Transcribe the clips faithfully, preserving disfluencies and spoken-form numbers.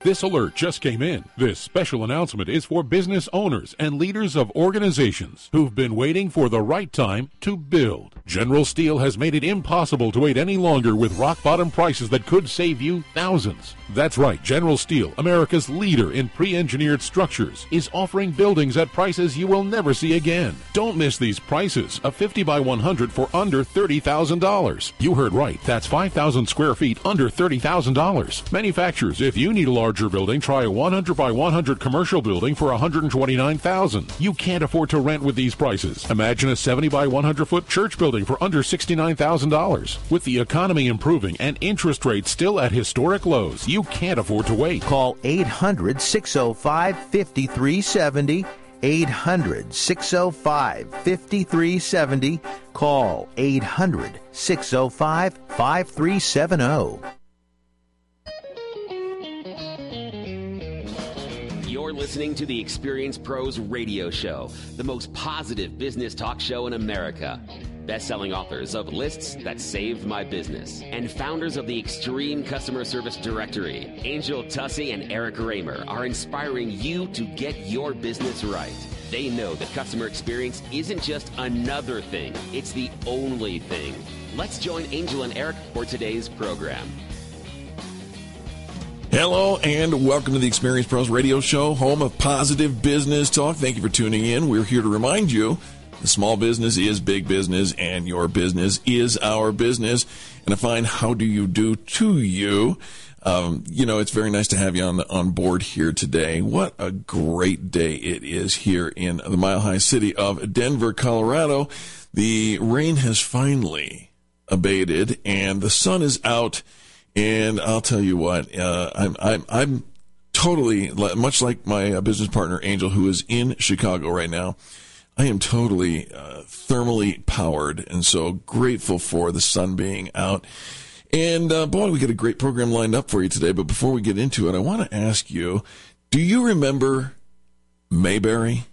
This alert just came in. This special announcement is for business owners and leaders of organizations who've been waiting for the right time to build. General Steel has made it impossible to wait any longer with rock-bottom prices that could save you thousands. That's right, General Steel, America's leader in pre-engineered structures, is offering buildings at prices you will never see again. Don't miss these prices. A fifty by one hundred for under thirty thousand dollars. You heard right. That's five thousand square feet under thirty thousand dollars. Manufacturers, if you need a larger building, try a one hundred by one hundred commercial building for one hundred twenty-nine thousand dollars. You can't afford to rent with these prices. Imagine a seventy by one hundred foot church building for under sixty-nine thousand dollars. With the economy improving and interest rates still at historic lows, you can't afford to wait. Call eight hundred, six oh five, five three seven oh. eight hundred, six oh five, five three seven oh. Call eight hundred, six oh five, five three seven oh. You're listening to the Experience Pros Radio Show, the most positive business talk show in America. Best-selling authors of Lists That Saved My Business and founders of the Extreme Customer Service Directory, Angel Tussey and Eric Raymer, are inspiring you to get your business right. They know that customer experience isn't just another thing, it's the only thing. Let's join Angel and Eric for today's program. Hello and welcome to the Experience Pros Radio Show, home of positive business talk. Thank you for tuning in. We're here to remind you the small business is big business, and your business is our business. And to find how do you do to you, um, you know, it's very nice to have you on the, on board here today. What a great day it is here in the Mile High city of Denver, Colorado. The rain has finally abated, and the sun is out. And I'll tell you what, uh, I'm I'm I'm totally, much like my business partner Angel, who is in Chicago right now. I am totally uh, thermally powered, and so grateful for the sun being out. And, uh, boy, we got a great program lined up for you today. But before we get into it, I want to ask you, do you remember Mayberry?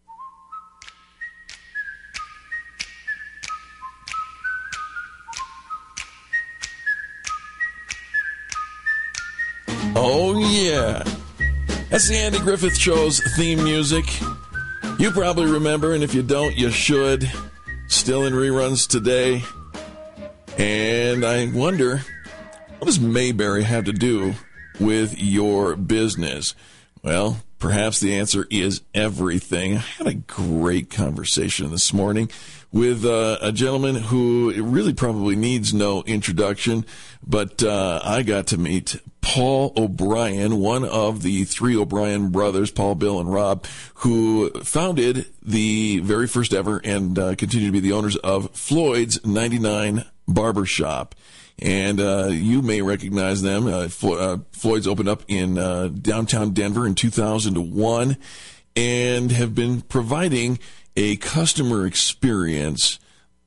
Oh, yeah. That's the Andy Griffith Show's theme music. You probably remember, and if you don't, you should. Still in reruns today. And I wonder, what does Mayberry have to do with your business? Well, perhaps the answer is everything. I had a great conversation this morning with uh, a gentleman who really probably needs no introduction, but uh, I got to meet Paul O'Brien, one of the three O'Brien brothers, Paul, Bill, and Rob, who founded the very first ever and uh, continue to be the owners of Floyd's ninety-nine Barbershop. And uh, you may recognize them. Uh, Flo- uh, Floyd's opened up in uh, downtown Denver in two thousand one and have been providing a customer experience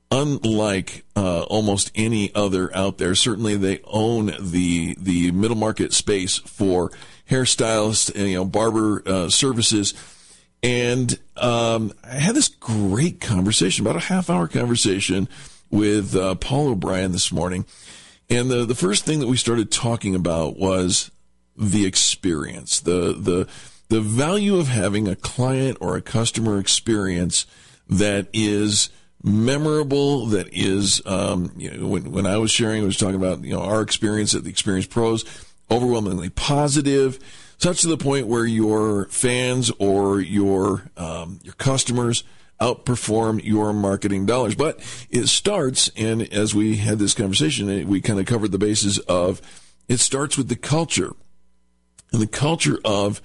unlike uh, almost any other out there. Certainly they own the the middle market space for hairstylists and, you know, barber uh, services. And um, I had this great conversation, about a half-hour conversation with uh, Paul O'Brien this morning. And the, the first thing that we started talking about was the experience, the the the value of having a client or a customer experience that is memorable, that is, um, you know, when, when I was sharing, I was talking about, you know, our experience at the Experience Pros, overwhelmingly positive, such to the point where your fans or your um, your customers outperform your marketing dollars. But it starts, and as we had this conversation, we kind of covered the bases of, it starts with the culture, and the culture of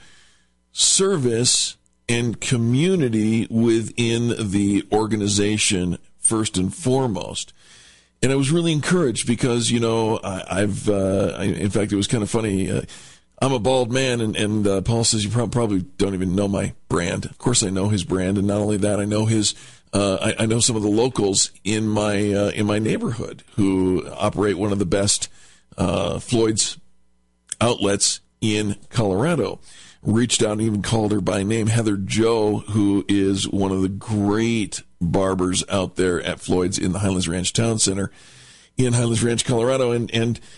service and community within the organization first and foremost. And I was really encouraged because, you know, I, I've, uh, I, in fact, it was kind of funny. Uh, I'm a bald man, and, and uh, Paul says, you pro- probably don't even know my brand. Of course I know his brand, and not only that, I know his, uh, I, I know some of the locals in my, uh, in my neighborhood who operate one of the best uh, Floyd's outlets in Colorado. Reached out and even called her by name, Heather Joe, who is one of the great barbers out there at Floyd's in the Highlands Ranch Town Center in Highlands Ranch, Colorado. And, and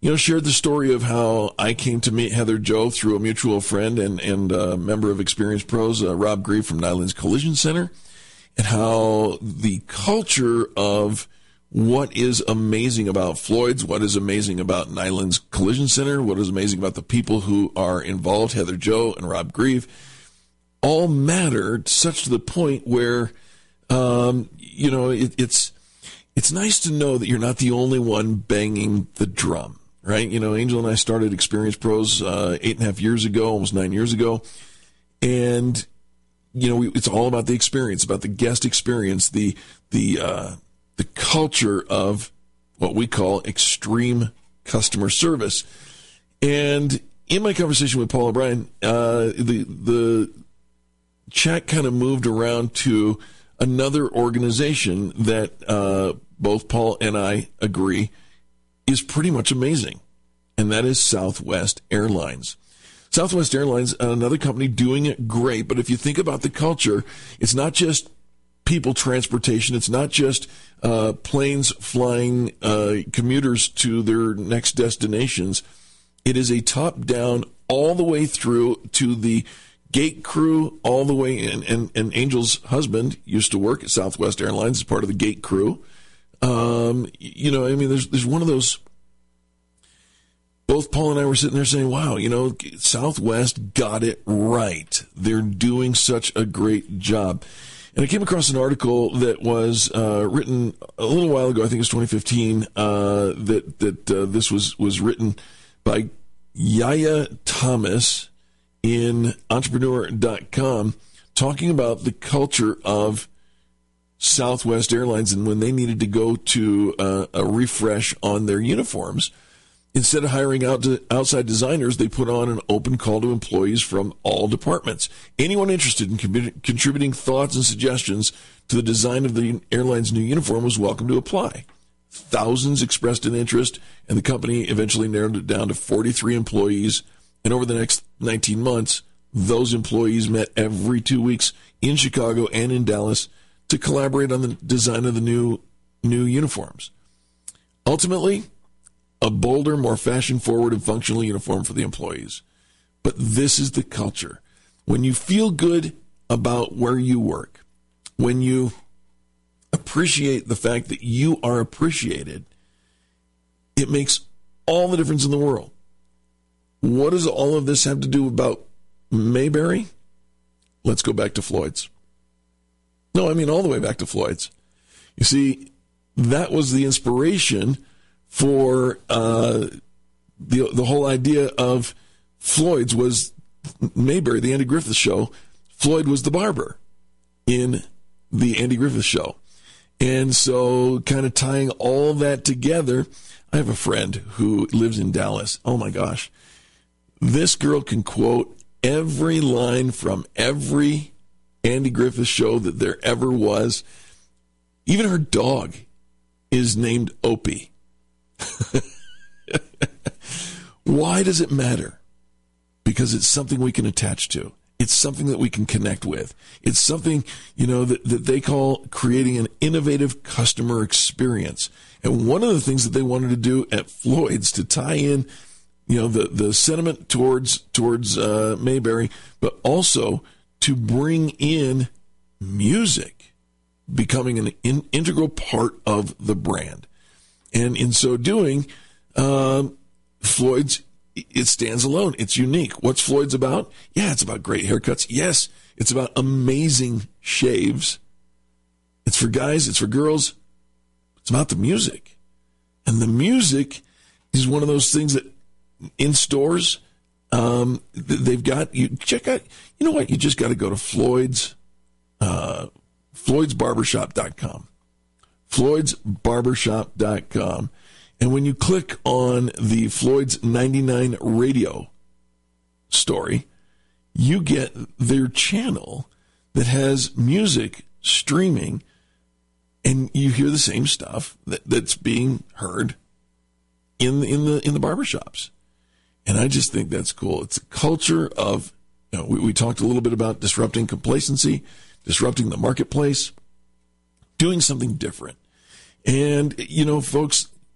you know, shared the story of how I came to meet Heather Joe through a mutual friend and, and a member of Experience Pros, uh, Rob Grieve from Nyland's Collision Center, and how the culture of what is amazing about Floyd's, what is amazing about Nyland's Collision Center, what is amazing about the people who are involved, Heather Joe and Rob Grieve, all matter such to the point where, um, you know, it, it's it's nice to know that you're not the only one banging the drum, right? You know, Angel and I started Experience Pros uh, eight and a half years ago, almost nine years ago, and you know, we, it's all about the experience, about the guest experience, the the uh, the culture of what we call extreme customer service. And in my conversation with Paul O'Brien, uh, the the chat kind of moved around to another organization that uh, both Paul and I agree is pretty much amazing, and that is Southwest Airlines. Southwest Airlines, another company doing it great, but if you think about the culture, it's not just people transportation, it's not just uh, planes flying uh, commuters to their next destinations. It is a top-down all the way through to the gate crew, all the way in. And, and Angel's husband used to work at Southwest Airlines as part of the gate crew. Um, you know, I mean, there's there's one of those. Both Paul and I were sitting there saying, wow, you know, Southwest got it right. They're doing such a great job. And I came across an article that was uh, written a little while ago, I think it was twenty fifteen, uh, that that uh, this was, was written by Yaya Thomas in entrepreneur dot com, talking about the culture of Southwest Airlines and when they needed to go to uh, a refresh on their uniforms. Instead of hiring out to outside designers, they put on an open call to employees from all departments. Anyone interested in com- contributing thoughts and suggestions to the design of the airline's new uniform was welcome to apply. Thousands expressed an interest, and the company eventually narrowed it down to forty-three employees. And over the next nineteen months, those employees met every two weeks in Chicago and in Dallas to collaborate on the design of the new new uniforms. Ultimately, a bolder, more fashion-forward and functional uniform for the employees. But this is the culture. When you feel good about where you work, when you appreciate the fact that you are appreciated, it makes all the difference in the world. What does all of this have to do about Mayberry? Let's go back to Floyd's. No, I mean all the way back to Floyd's. You see, that was the inspiration for uh, the the whole idea of Floyd's was Mayberry, the Andy Griffith Show. Floyd was the barber in the Andy Griffith Show. And so kind of tying all that together, I have a friend who lives in Dallas. Oh, my gosh. This girl can quote every line from every Andy Griffith Show that there ever was. Even her dog is named Opie. Why does it matter? Because it's something we can attach to. It's something that we can connect with. It's something, you know, that, that they call creating an innovative customer experience. And one of the things that they wanted to do at Floyd's to tie in, you know, the, the sentiment towards towards uh, Mayberry, but also to bring in music, becoming an in, integral part of the brand. And in so doing, um, Floyd's, it stands alone. It's unique. What's Floyd's about? Yeah, it's about great haircuts. Yes, it's about amazing shaves. It's for guys. It's for girls. It's about the music. And the music is one of those things that in stores, um, they've got, you check out, you know what? You just got to go to Floyd's, uh, Floyd's Barbershop dot com. Floyd's Barbershop dot com. And when you click on the Floyd's ninety-nine radio story, you get their channel that has music streaming, and you hear the same stuff that, that's being heard in the, in the in the barbershops. And I just think that's cool. It's a culture of, you know, we, we talked a little bit about disrupting complacency, disrupting the marketplace, doing something different. And, you know, folks,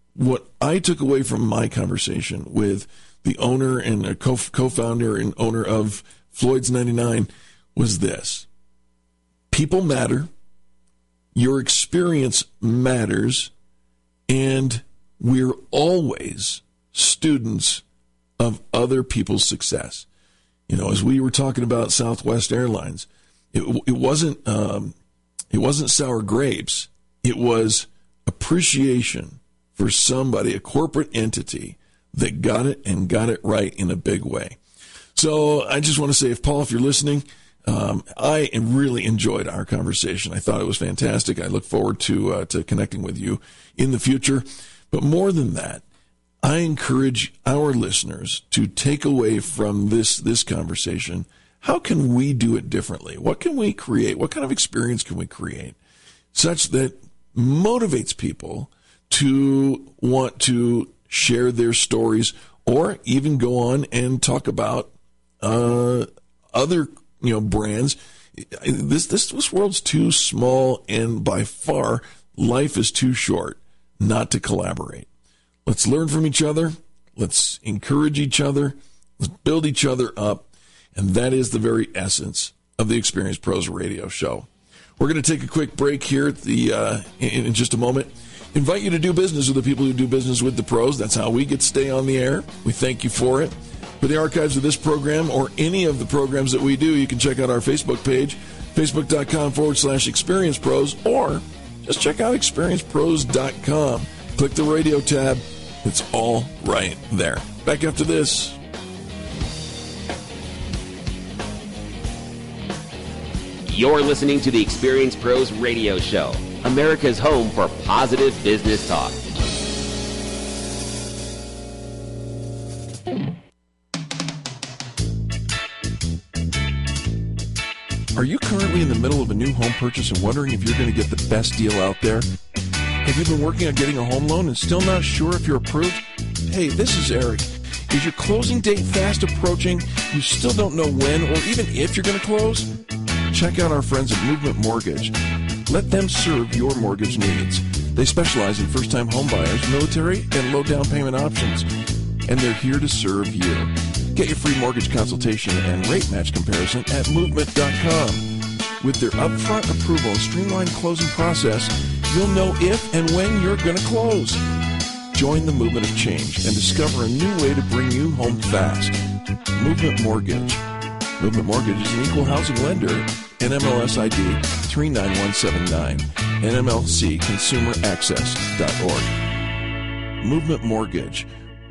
what I took away from my conversation with the owner and a co- co-founder and owner of Floyd's ninety-nine was this. People matter. Your experience matters. And we're always students of other people's success. You know, as we were talking about Southwest Airlines, it, it wasn't um, it wasn't sour grapes. It was appreciation for somebody, a corporate entity that got it and got it right in a big way. So I just want to say, if Paul, if you're listening, um, I really enjoyed our conversation. I thought it was fantastic. I look forward to uh, to connecting with you in the future. But more than that, I encourage our listeners to take away from this this conversation, how can we do it differently? What can we create? What kind of experience can we create such that motivates people to want to share their stories or even go on and talk about uh, other, you know, brands. This, this this world's too small, and by far, life is too short not to collaborate. Let's learn from each other. Let's encourage each other. Let's build each other up. And that is the very essence of the Experience Pros Radio Show. We're going to take a quick break here at the uh, in, in just a moment. Invite you to do business with the people who do business with the pros. That's how we get to stay on the air. We thank you for it. For the archives of this program or any of the programs that we do, you can check out our Facebook page, facebook.com forward slash Experience Pros, or just check out experience pros dot com. Click the radio tab. It's all right there. Back after this. You're listening to the Experience Pros Radio Show, America's home for positive business talk. Are you currently in the middle of a new home purchase and wondering if you're going to get the best deal out there? Have you been working on getting a home loan and still not sure if you're approved? Hey, this is Eric. Is your closing date fast approaching? You still don't know when or even if you're going to close? Check out our friends at Movement Mortgage. Let them serve your mortgage needs. They specialize in first-time homebuyers, military, and low down payment options. And they're here to serve you. Get your free mortgage consultation and rate match comparison at movement dot com. With their upfront approval and streamlined closing process, you'll know if and when you're going to close. Join the movement of change and discover a new way to bring you home fast. Movement Mortgage. Movement Mortgage is an equal housing lender, N M L S I D three nine one seven nine, N M L C consumer access dot org. Movement Mortgage.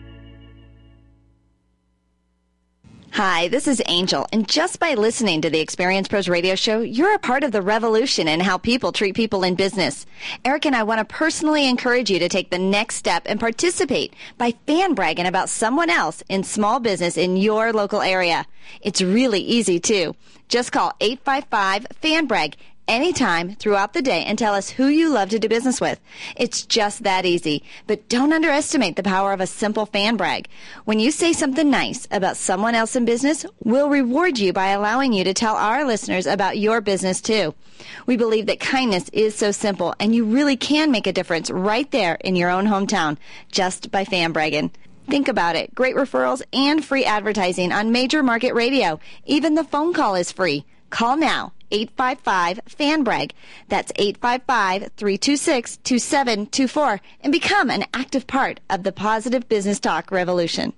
Hi, this is Angel, and just by listening to the Experience Pros Radio Show, you're a part of the revolution in how people treat people in business. Eric and I want to personally encourage you to take the next step and participate by fan bragging about someone else in small business in your local area. It's really easy, too. Just call eight five five, fan brag anytime throughout the day and tell us who you love to do business with. It's just that easy. But don't underestimate the power of a simple fan brag. When you say something nice about someone else in business, we'll reward you by allowing you to tell our listeners about your business too. We believe that kindness is so simple, and you really can make a difference right there in your own hometown just by fan bragging. Think about it. Great referrals and free advertising on major market radio. Even the phone call is free. Call now. eight five five, fan brag. That's eight five five, three two six, two seven two four, and become an active part of the positive business talk revolution.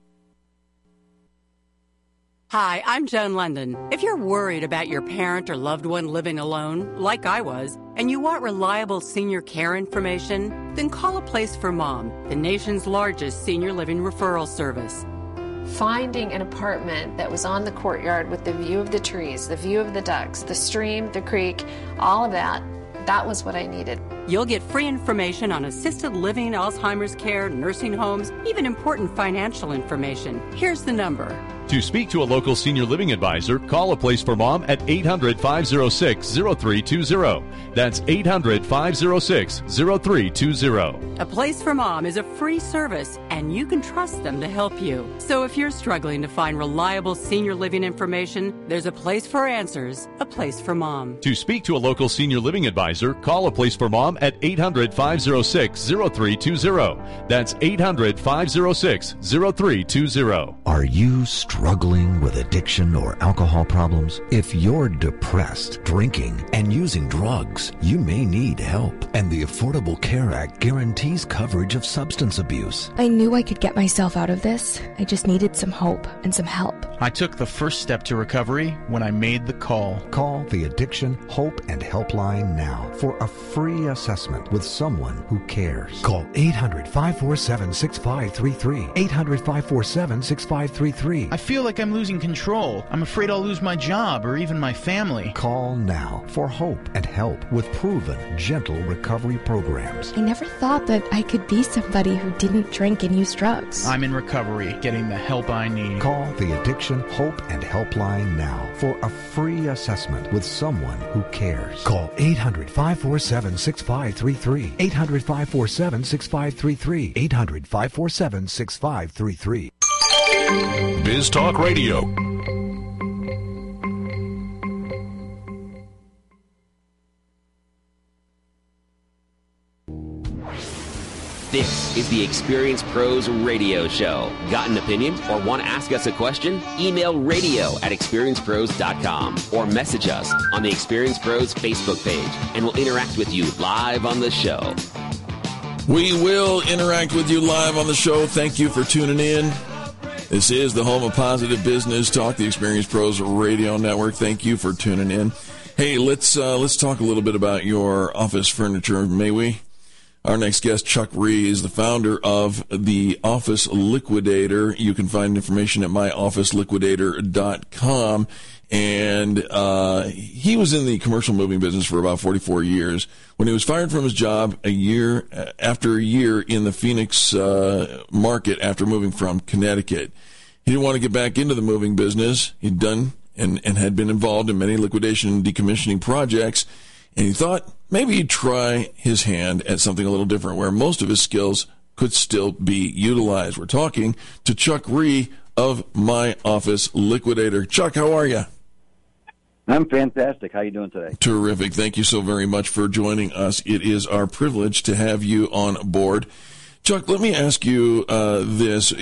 Hi, I'm Joan London. If you're worried about your parent or loved one living alone, like I was, and you want reliable senior care information, then call A Place for Mom, the nation's largest senior living referral service. Finding an apartment that was on the courtyard with the view of the trees, the view of the ducks, the stream, the creek, all of that, that was what I needed. You'll get free information on assisted living, Alzheimer's care, nursing homes, even important financial information. Here's the number, To speak to a local senior living advisor, call A Place for Mom at eight hundred, five oh six, oh three two oh. That's eight hundred, five oh six, oh three two oh. A Place for Mom is a free service, and you can trust them to help you. So if you're struggling to find reliable senior living information, there's a place for answers, A Place for Mom. To speak to a local senior living advisor, call A Place for Mom at eight hundred, five oh six, oh three two oh. That's eight hundred, five oh six, oh three two oh. Are you struggling with addiction or alcohol problems? If you're depressed, drinking, and using drugs, you may need help. And the Affordable Care Act guarantees coverage of substance abuse. I knew I could get myself out of this. I just needed some hope and some help. I took the first step to recovery when I made the call. Call the Addiction, Hope, and Helpline now for a free assessment with someone who cares. Call eight hundred, five four seven, six five three three. eight hundred, five four seven, six five three three. I feel like I'm losing control. I'm afraid I'll lose my job or even my family. Call now for hope and help with proven, gentle recovery programs. I never thought that I could be somebody who didn't drink and use drugs. I'm in recovery, getting the help I need. Call the Addiction, Hope, and Helpline now for a free assessment with someone who cares. Call eight hundred, five four seven, six five three three. eight hundred, five four seven, six five three three. eight hundred, five four seven, six five three three. Biz Talk Radio. This is the Experience Pros Radio Show. Got an opinion or want to ask us a question? Email radio at experience pros dot com or message us on the Experience Pros Facebook page, and we'll interact with you live on the show. We will interact with you live on the show. Thank you for tuning in. This is the home of positive business talk, the Experience Pros Radio Network. Thank you for tuning in. Hey, let's uh, let's talk a little bit about your office furniture, may we? Our next guest, Chuck Rhee, is the founder of the Office Liquidator. You can find information at my office liquidator dot com. And uh, he was in the commercial moving business for about forty-four years. When he was fired from his job a year after a year in the Phoenix uh, market after moving from Connecticut, he didn't want to get back into the moving business. He'd done and, and had been involved in many liquidation and decommissioning projects. And he thought maybe he'd try his hand at something a little different where most of his skills could still be utilized. We're talking to Chuck Rhee of My Office Liquidator. Chuck, how are you? I'm fantastic. How are you doing today? Terrific. Thank you so very much for joining us. It is our privilege to have you on board. Chuck, let me ask you uh, this.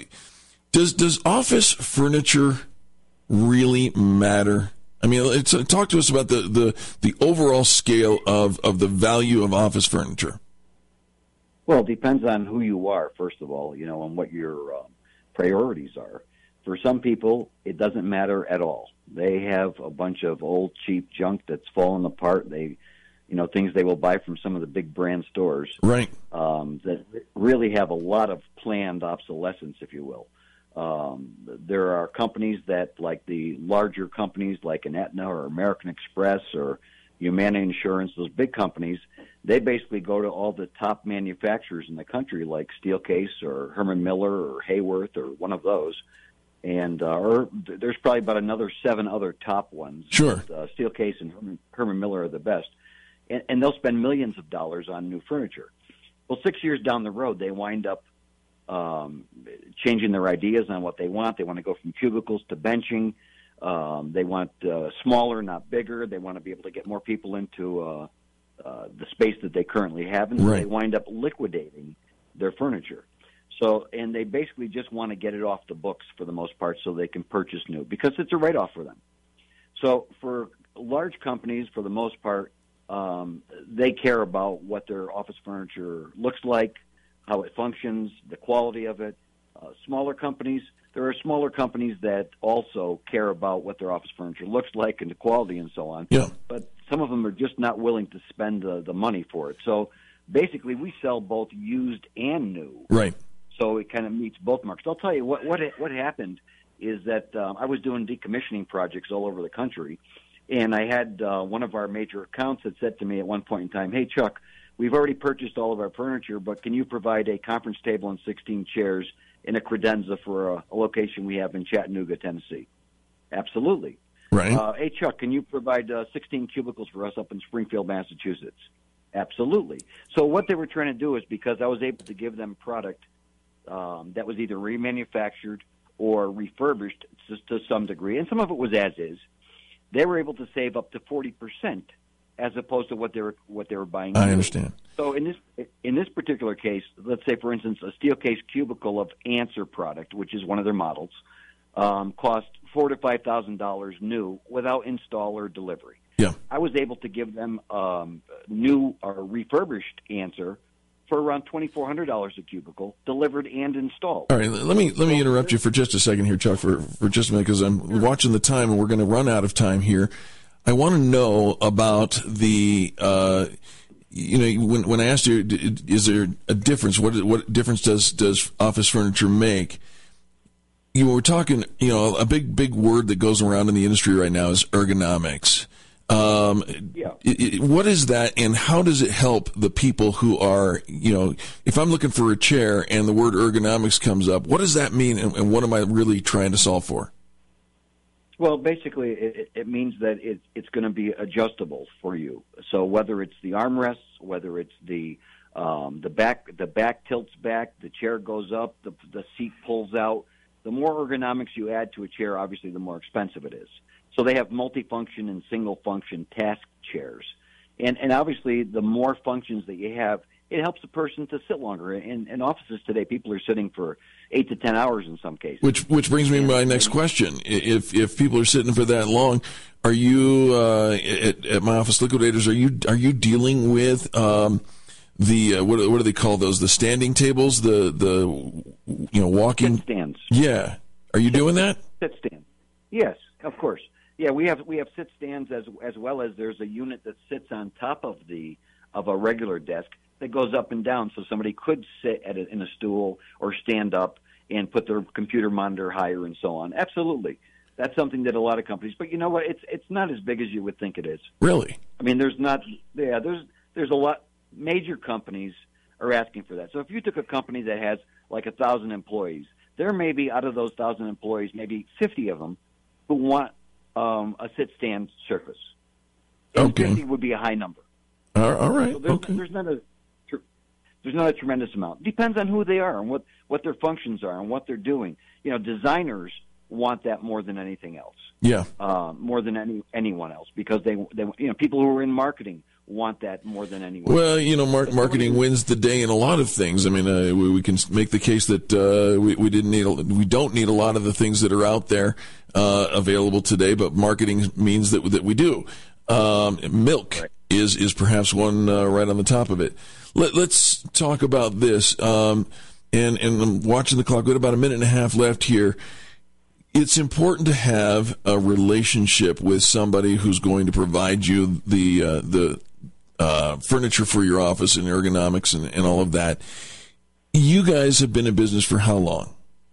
Does does office furniture really matter? I mean, it's, uh, talk to us about the, the, the overall scale of, of the value of office furniture. Well, it depends on who you are, first of all, you know, and what your uh, priorities are. For some people, it doesn't matter at all. They have a bunch of old, cheap junk that's fallen apart. They, you know, things they will buy from some of the big brand stores. Right. Um, that really have a lot of planned obsolescence, if you will. Um, there are companies that, like the larger companies like an Aetna or American Express or Humana Insurance, those big companies, they basically go to all the top manufacturers in the country like Steelcase or Herman Miller or Hayworth or one of those. And uh, or there's probably about another seven other top ones. Sure. But, uh, Steelcase and Herman, Herman Miller are the best. And, and they'll spend millions of dollars on new furniture. Well, six years down the road, they wind up um, changing their ideas on what they want. They want to go from cubicles to benching. Um, they want uh, smaller, not bigger. They want to be able to get more people into uh, uh, the space that they currently have. And so Right. they wind up liquidating their furniture. So, and they basically just want to get it off the books for the most part so they can purchase new because it's a write-off for them. So for large companies, for the most part, um, they care about what their office furniture looks like, how it functions, the quality of it. Uh, smaller companies, there are smaller companies that also care about what their office furniture looks like and the quality and so on. Yeah. But some of them are just not willing to spend the, the money for it. So basically we sell both used and new. Right. So it kind of meets both markets. I'll tell you what what what happened is that um, I was doing decommissioning projects all over the country, and I had uh, one of our major accounts that said to me at one point in time, "Hey Chuck, we've already purchased all of our furniture, but can you provide a conference table and sixteen chairs in a credenza for a, a location we have in Chattanooga, Tennessee. Absolutely. Right. Uh, hey, Chuck, can you provide uh, sixteen cubicles for us up in Springfield, Massachusetts? Absolutely. So what they were trying to do is, because I was able to give them product um, that was either remanufactured or refurbished to, to some degree, and some of it was as is, they were able to save up to forty percent as opposed to what they were what they were buying. I new. understand. So in this in this particular case, let's say, for instance, a steel case cubicle of Answer product, which is one of their models, um, cost four to five thousand dollars new without install or delivery. Yeah, I was able to give them um, new or refurbished Answer for around twenty four hundred dollars a cubicle, delivered and installed. All right, let me let me interrupt you for just a second here, Chuck, for for just a minute, because I'm watching the time and we're going to run out of time here. I want to know about the, uh, you know, when when I asked you, is there a difference? What what difference does does office furniture make? You were talking, you know, a big big word that goes around in the industry right now is ergonomics. Um, yeah. It, it, what is that, and how does it help the people who are, you know, if I'm looking for a chair and the word ergonomics comes up, what does that mean, and, and what am I really trying to solve for? Well, basically, it, it means that it, it's going to be adjustable for you. So whether it's the armrests, whether it's the um, the back, the back tilts back, the chair goes up, the, the seat pulls out. The more ergonomics you add to a chair, obviously, the more expensive it is. So they have multifunction and single-function task chairs. And, and obviously, the more functions that you have, it helps the person to sit longer. In, in offices today, people are sitting for eight to ten hours in some cases. Which which brings me to my next question. If if people are sitting for that long, are you, uh, at, at My Office Liquidators, are you are you dealing with um, the, uh, what, what do they call those, the standing tables, the, the you know, walking? Sit stands. Yeah. Are you sit, doing that? Sit stands. Yes, of course. Yeah, we have we have sit stands as as well as there's a unit that sits on top of the of a regular desk that goes up and down, so somebody could sit at a, in a stool or stand up and put their computer monitor higher and so on. Absolutely, that's something that a lot of companies. But you know what? It's it's not as big as you would think it is. Really? I mean, there's not. Yeah, there's there's a lot. Major companies are asking for that. So if you took a company that has like a thousand employees, there may be out of those thousand employees, maybe fifty of them who want um, a sit-stand surface. And okay. fifty would be a high number. All, all right. So there's, okay. there's not a there's not a tremendous amount. Depends on who they are and what, what their functions are and what they're doing. You know, designers want that more than anything else. Yeah. Uh, more than any anyone else, because they they you know people who are in marketing want that more than anyone. Well, you know, mar- marketing wins the day in a lot of things. I mean, uh, we, we can make the case that uh, we, we didn't need, a, we don't need a lot of the things that are out there uh, available today, but marketing means that that we do. Um, milk right. is is perhaps one uh, right on the top of it. Let, let's talk about this. Um, and and I'm watching the clock. We have about a minute and a half left here. It's important to have a relationship with somebody who's going to provide you the uh, the uh, furniture for your office and ergonomics and, and all of that. You guys have been in business for how long?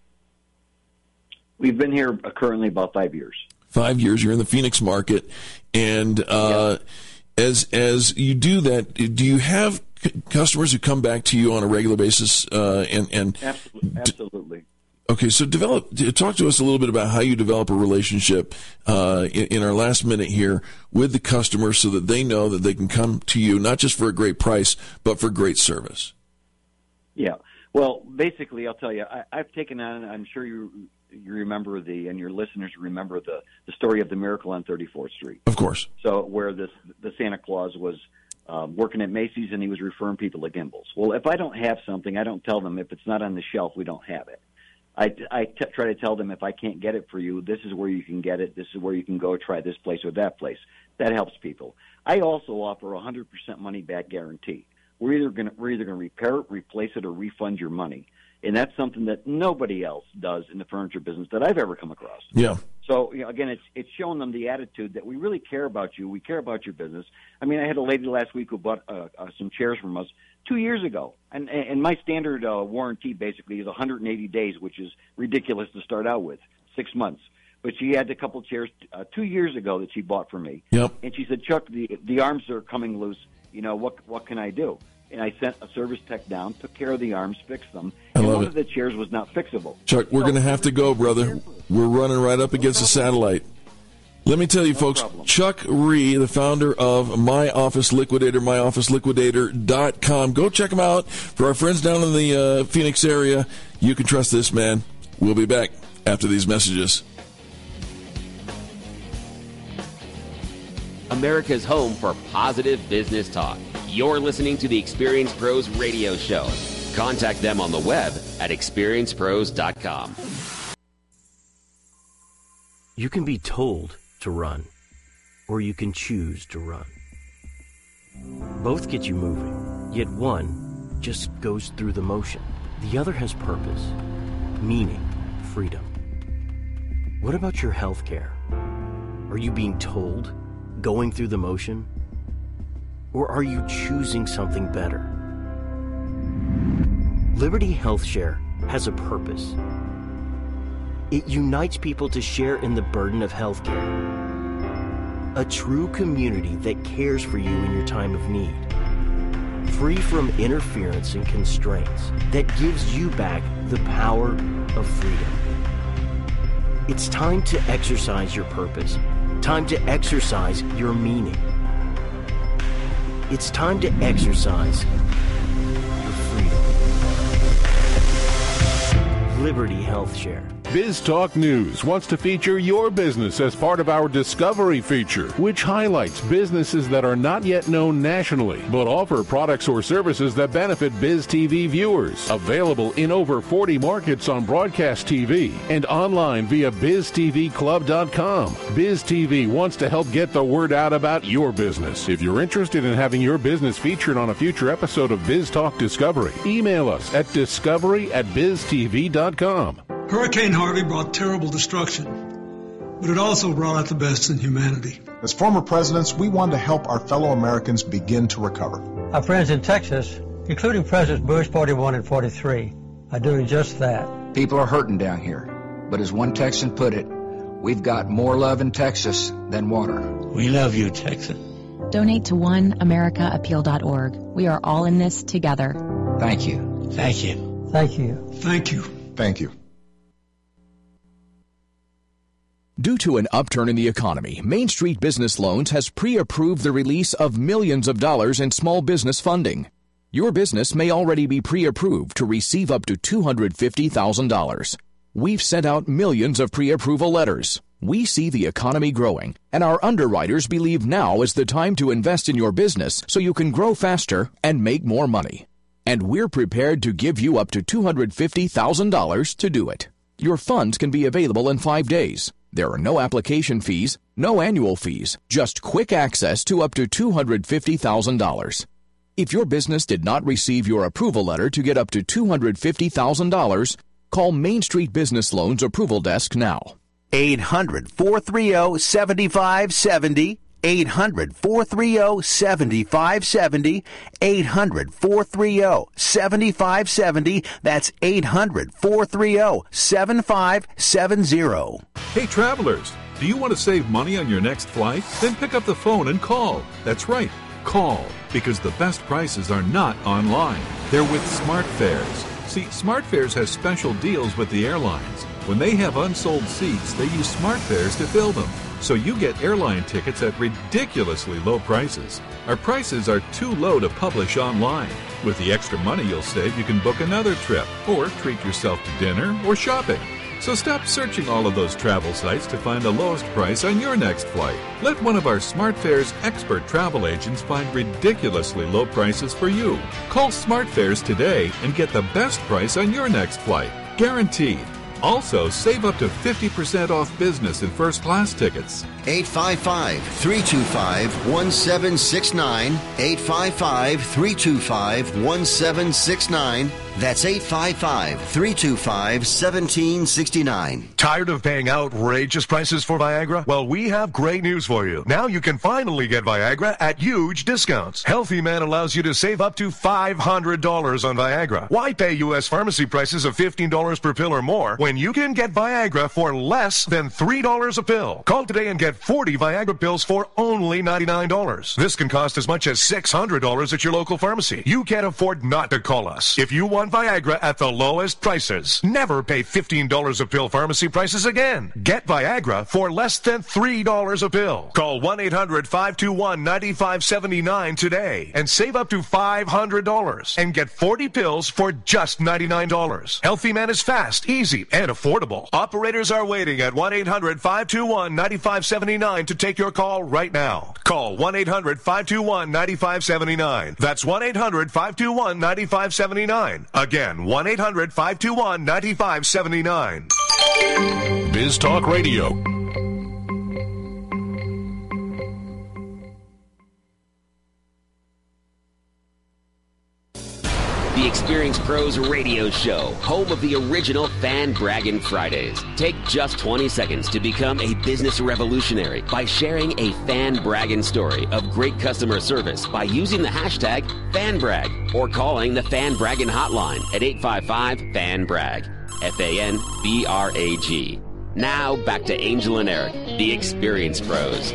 We've been here currently about five years. Five years. You're in the Phoenix market, and uh, yeah. as as you do that, do you have c- customers who come back to you on a regular basis? Uh, and and absolutely. absolutely. Okay, so develop. Talk to us a little bit about how you develop a relationship uh, in, in our last minute here with the customer, so that they know that they can come to you not just for a great price, but for great service. Yeah. Well, basically, I'll tell you, I, I've taken on. I'm sure you you remember the, and your listeners remember the the story of the Miracle on thirty-fourth Street. Of course. So where this the Santa Claus was um, working at Macy's and he was referring people to Gimbals. Well, if I don't have something, I don't tell them. If it's not on the shelf, we don't have it. I, I t- try to tell them, if I can't get it for you, this is where you can get it. This is where you can go try this place or that place. That helps people. I also offer a one hundred percent money-back guarantee. We're either going to we're either going to repair it, replace it, or refund your money. And that's something that nobody else does in the furniture business that I've ever come across. Yeah. So, you know, again, it's it's showing them the attitude that we really care about you. We care about your business. I mean, I had a lady last week who bought uh, uh, some chairs from us two years ago. And and my standard uh, warranty basically is one hundred eighty days, which is ridiculous to start out with, six months. But she had a couple chairs uh, two years ago that she bought for me. Yep. And she said, Chuck, the the arms are coming loose. You know, what what can I do? and I sent a service tech down, took care of the arms, fixed them, I and love one it. of the chairs was not fixable. Chuck, we're So- going to have to go, brother. We're running right up against the satellite. Let me tell you, No folks, problem. Chuck Ree, the founder of My Office Liquidator, my office liquidator dot com. Go check him out. For our friends down in the uh, Phoenix area, you can trust this man. We'll be back after these messages. America's home for positive business talk. You're listening to the Experience Pros radio show. Contact them on the web at experience pros dot com. You can be told to run, or you can choose to run. Both get you moving, yet one just goes through the motion. The other has purpose, meaning, freedom. What about your health care? Are you being told, going through the motion? Or are you choosing something better? Liberty HealthShare has a purpose. It unites people to share in the burden of healthcare. A true community that cares for you in your time of need. Free from interference and constraints that gives you back the power of freedom. It's time to exercise your purpose. Time to exercise your meaning. It's time to exercise your freedom. Liberty HealthShare. Biz Talk News wants to feature your business as part of our Discovery feature, which highlights businesses that are not yet known nationally, but offer products or services that benefit Biz T V viewers. Available in over forty markets on broadcast T V and online via biz t v club dot com. Biz T V wants to help get the word out about your business. If you're interested in having your business featured on a future episode of Biz Talk Discovery, email us at discovery at biz t v dot com. Hurricane Harvey brought terrible destruction, but it also brought out the best in humanity. As former presidents, we wanted to help our fellow Americans begin to recover. Our friends in Texas, including Presidents Bush forty-one and forty-three, are doing just that. People are hurting down here, but as one Texan put it, we've got more love in Texas than water. We love you, Texas. Donate to one america appeal dot org. We are all in this together. Thank you. Thank you. Thank you. Thank you. Thank you. Due to an upturn in the economy, Main Street Business Loans has pre-approved the release of millions of dollars in small business funding. Your business may already be pre-approved to receive up to two hundred fifty thousand dollars. We've sent out millions of pre-approval letters. We see the economy growing, and our underwriters believe now is the time to invest in your business so you can grow faster and make more money. And we're prepared to give you up to two hundred fifty thousand dollars to do it. Your funds can be available in five days. There are no application fees, no annual fees, just quick access to up to two hundred fifty thousand dollars. If your business did not receive your approval letter to get up to two hundred fifty thousand dollars, call Main Street Business Loans Approval Desk now. eight hundred, four three zero, seven five seven zero. eight hundred, four three zero, seven five seven zero. eight hundred, four three zero, seven five seven zero. That's eight hundred, four three zero, seven five seven zero. Hey travelers, do you want to save money on your next flight? Then pick up the phone and call. That's right, call, because the best prices are not online. They're with SmartFares. See, SmartFares has special deals with the airlines. When they have unsold seats, they use SmartFares to fill them. So you get airline tickets at ridiculously low prices. Our prices are too low to publish online. With the extra money you'll save, you can book another trip or treat yourself to dinner or shopping. So stop searching all of those travel sites to find the lowest price on your next flight. Let one of our SmartFares expert travel agents find ridiculously low prices for you. Call SmartFares today and get the best price on your next flight. Guaranteed. Also, save up to fifty percent off business and first class tickets. eight five five, three two five, one seven six nine. eight five five, three two five, one seven six nine. That's eight five five, three two five, one seven six nine. Tired of paying outrageous prices for Viagra? Well, we have great news for you. Now you can finally get Viagra at huge discounts. Healthy Man allows you to save up to five hundred dollars on Viagra. Why pay U S pharmacy prices of fifteen dollars per pill or more when you can get Viagra for less than three dollars a pill? Call today and get forty Viagra pills for only ninety-nine dollars. This can cost as much as six hundred dollars at your local pharmacy. You can't afford not to call us. If you want Viagra at the lowest prices, never pay fifteen dollars a pill pharmacy prices again. Get Viagra for less than three dollars a pill. Call one eight hundred, five two one, nine five seven nine today and save up to five hundred dollars and get forty pills for just ninety-nine dollars. Healthy Man is fast, easy, and affordable. Operators are waiting at one eight hundred, five two one, nine five seven nine to take your call right now. Call one eight hundred, five two one, nine five seven nine. That's one eight hundred, five two one, nine five seven nine. Again, one eight hundred, five two one, nine five seven nine. Biz Talk Radio. The Experience Pros Radio Show, home of the original Fan Braggin' Fridays. Take just twenty seconds to become a business revolutionary by sharing a fan braggin' story of great customer service by using the hashtag FanBrag or calling the Fan Braggin' hotline at eight five five, fan brag. F A N B R A G. Now back to Angel and Eric, the Experience Pros.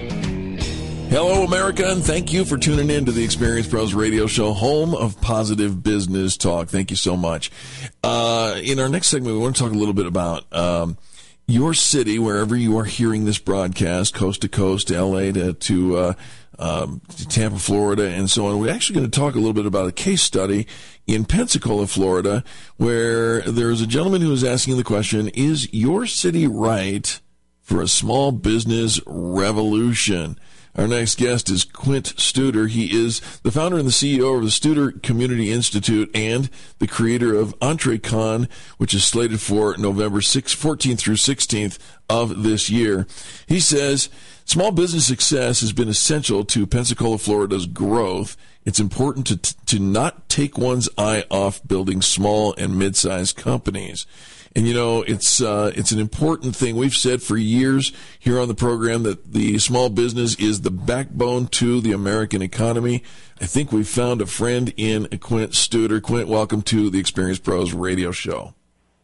Hello, America, and thank you for tuning in to the Experience Pros Radio Show, home of positive business talk. Thank you so much. Uh, in our next segment, we want to talk a little bit about um, your city, wherever you are hearing this broadcast, coast to coast, L A to, to, uh, um, to Tampa, Florida, and so on. We're actually going to talk a little bit about a case study in Pensacola, Florida, where there's a gentleman who is asking the question, is your city right for a small business revolution? Our next guest is Quint Studer. He is the founder and the C E O of the Studer Community Institute and the creator of EntreCon, which is slated for November sixth, fourteenth through sixteenth of this year. He says, small business success has been essential to Pensacola, Florida's growth. It's important to to not take one's eye off building small and mid-sized companies. And, you know, it's uh, it's an important thing. We've said for years here on the program that the small business is the backbone to the American economy. I think we've found a friend in Quint Studer. Quint, welcome to the Experience Pros Radio Show.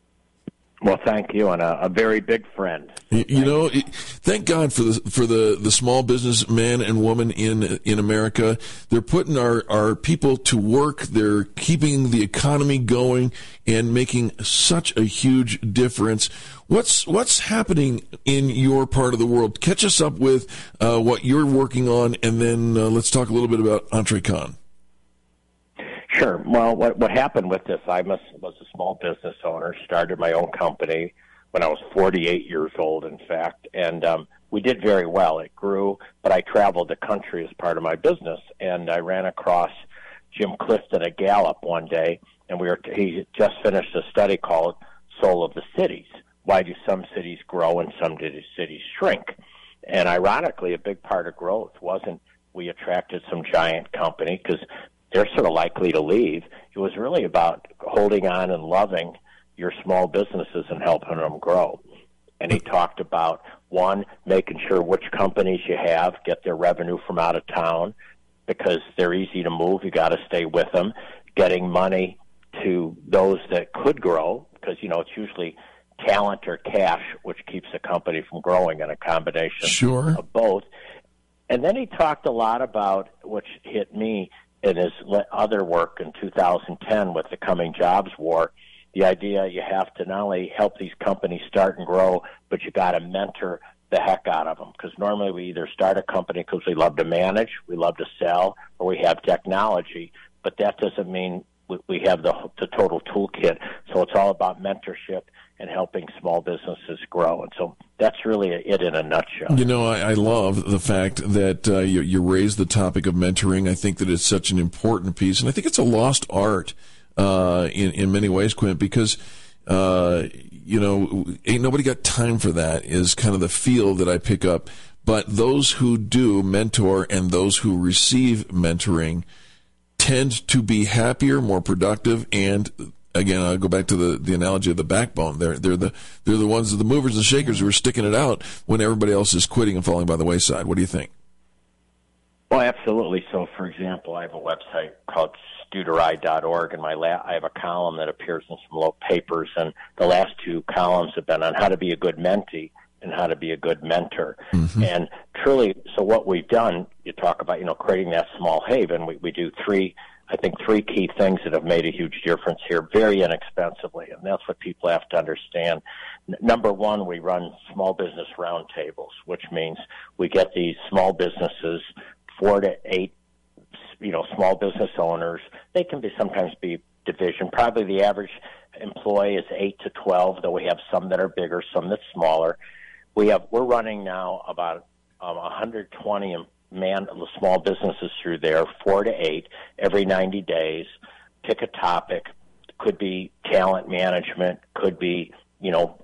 Well, thank you, and a, a very big friend. You, you know, thank God for the for the, the small business man and woman in in America. They're putting our, our people to work. They're keeping the economy going and making such a huge difference. What's what's happening in your part of the world? Catch us up with uh, what you're working on, and then uh, let's talk a little bit about EntreCon. Sure. Well, what what happened with this, I was, was a small business owner, started my own company when I was forty-eight years old, in fact, and um, we did very well. It grew, but I traveled the country as part of my business, and I ran across Jim Clifton at Gallup one day, and we were he just finished a study called Soul of the Cities. Why do some cities grow and some cities shrink? And ironically, a big part of growth wasn't we attracted some giant company, because they're sort of likely to leave. It was really about holding on and loving your small businesses and helping them grow. And he talked about, one, making sure which companies you have get their revenue from out of town, because they're easy to move. You got to stay with them. Getting money to those that could grow, because, you know, it's usually talent or cash which keeps a company from growing, and a combination sure. of both. And then he talked a lot about, which hit me, in his other work in two thousand ten with the coming jobs war, the idea you have to not only help these companies start and grow, but you got to mentor the heck out of them. Because normally we either start a company because we love to manage, we love to sell, or we have technology. But that doesn't mean we have the, the total toolkit. So it's all about mentorship and helping small businesses grow. And so that's really it in a nutshell. You know, I, I love the fact that uh, you, you raised the topic of mentoring. I think that it's such an important piece. And I think it's a lost art uh, in, in many ways, Quint, because, uh, you know, ain't nobody got time for that is kind of the feel that I pick up. But those who do mentor and those who receive mentoring tend to be happier, more productive, and again, I'll go back to the, the analogy of the backbone. They're they're the they're the ones, the movers and shakers who are sticking it out when everybody else is quitting and falling by the wayside. What do you think? Well, absolutely. So, for example, I have a website called Studerai dot org, and my la- I have a column that appears in some local papers, and the last two columns have been on how to be a good mentee and how to be a good mentor. Mm-hmm. And truly, so what we've done, you talk about, you know, creating that small haven. We, we do three, I think, three key things that have made a huge difference here very inexpensively, and that's what people have to understand. N- number one, we run small business roundtables, which means we get these small businesses, four to eight, you know, small business owners. They can be sometimes be division. Probably the average employee is eight to twelve, though we have some that are bigger, some that's smaller. We have we're running now about um, one hundred twenty man small businesses through there, four to eight every ninety days. Pick a topic. Could be talent management. Could be, you know,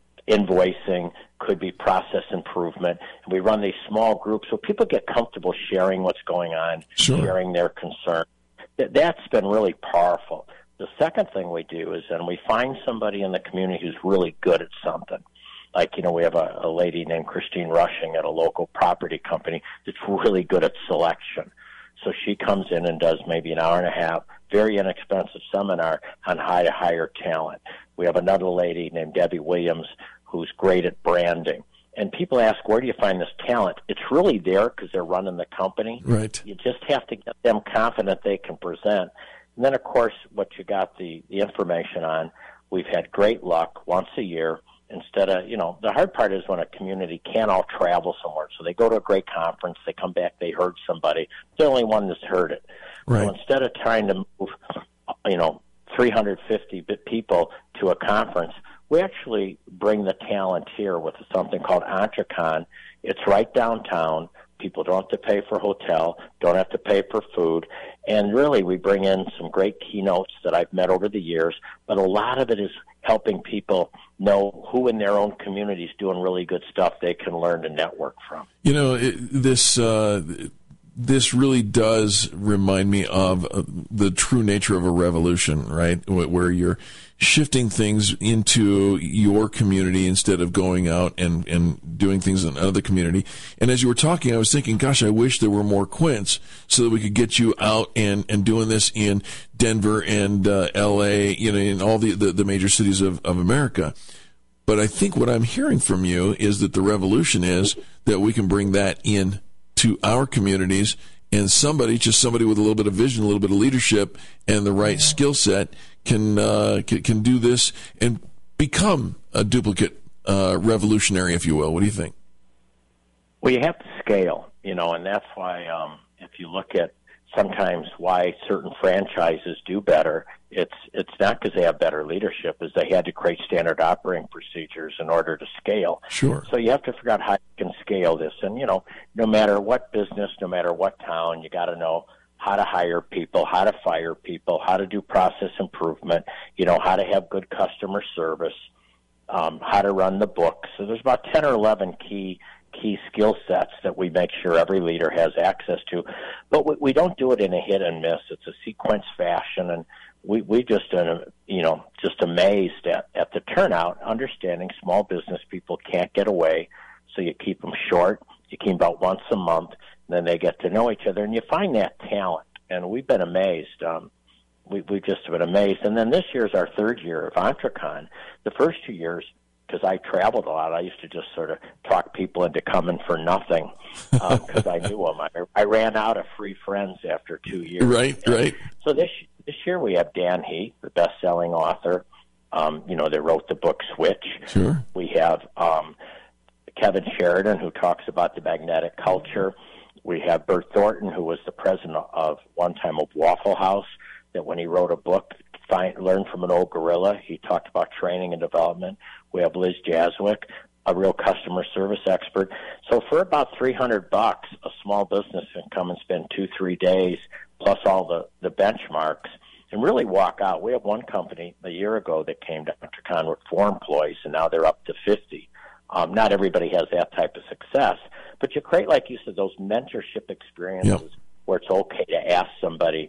invoicing. Could be process improvement. And we run these small groups so people get comfortable sharing what's going on, sure. sharing their concern. Th- that's been really powerful. The second thing we do is then we find somebody in the community who's really good at something. Like, you know, we have a, a lady named Christine Rushing at a local property company that's really good at selection. So she comes in and does maybe an hour and a half, very inexpensive seminar on how to hire talent. We have another lady named Debbie Williams who's great at branding. And people ask, where do you find this talent? It's really there because they're running the company. Right. You just have to get them confident they can present. And then, of course, what you got the, the information on, we've had great luck once a year. Instead of, you know, the hard part is when a community can't all travel somewhere. So they go to a great conference, they come back, they heard somebody. They're the only one that's heard it. Right. So instead of trying to move, you know, three hundred fifty people to a conference, we actually bring the talent here with something called EntreCon. It's right downtown. People don't have to pay for hotel, don't have to pay for food. And really, we bring in some great keynotes that I've met over the years, but a lot of it is helping people know who in their own community is doing really good stuff they can learn to network from. You know, it, this uh, this really does remind me of uh, the true nature of a revolution, right? Where you're shifting things into your community instead of going out and, and doing things in another community. And as you were talking, I was thinking, gosh, I wish there were more Quints so that we could get you out and, and doing this in Denver and uh, L A, you know, in all the, the, the major cities of, of America. But I think what I'm hearing from you is that the revolution is that we can bring that in to our communities, and somebody, just somebody with a little bit of vision, a little bit of leadership, and the right skill set can, uh, can can do this and become a duplicate uh, revolutionary, if you will. What do you think? Well, you have to scale, you know, and that's why um, if you look at sometimes why certain franchises do better, it's it's not because they have better leadership, is they had to create standard operating procedures in order to scale. Sure. So you have to figure out how you can scale this. And, you know, no matter what business, no matter what town, you got to know how to hire people, how to fire people, how to do process improvement, you know, how to have good customer service, um, how to run the books. So there's about ten or eleven key key skill sets that we make sure every leader has access to. But we, we don't do it in a hit and miss. It's a sequence fashion, and we, we just, uh, you know, just amazed at, at the turnout, understanding small business people can't get away, so you keep them short. You keep them about once a month, and then they get to know each other, and you find that talent. And we've been amazed. Um, we, we've just been amazed. And then this year is our third year of EntreCon. The first two years, because I traveled a lot, I used to just sort of talk people into coming for nothing because um, I knew them. I, I ran out of free friends after two years. Right, and right. So this this year we have Dan Heath, the best-selling author, um, you know, that wrote the book Switch. Sure. We have um, Kevin Sheridan, who talks about the magnetic culture. We have Bert Thornton, who was the president of one time of Waffle House, that when he wrote a book, Find, Learn from an Old Gorilla, he talked about training and development. We have Liz Jaswick, a real customer service expert. So for about three hundred bucks, a small business can come and spend two, three days, plus all the, the benchmarks, and really walk out. We have one company a year ago that came to EntreCon with four employees, and now they're up to fifty. Um, not everybody has that type of success, but you create, like you said, those mentorship experiences yep. where it's okay to ask somebody,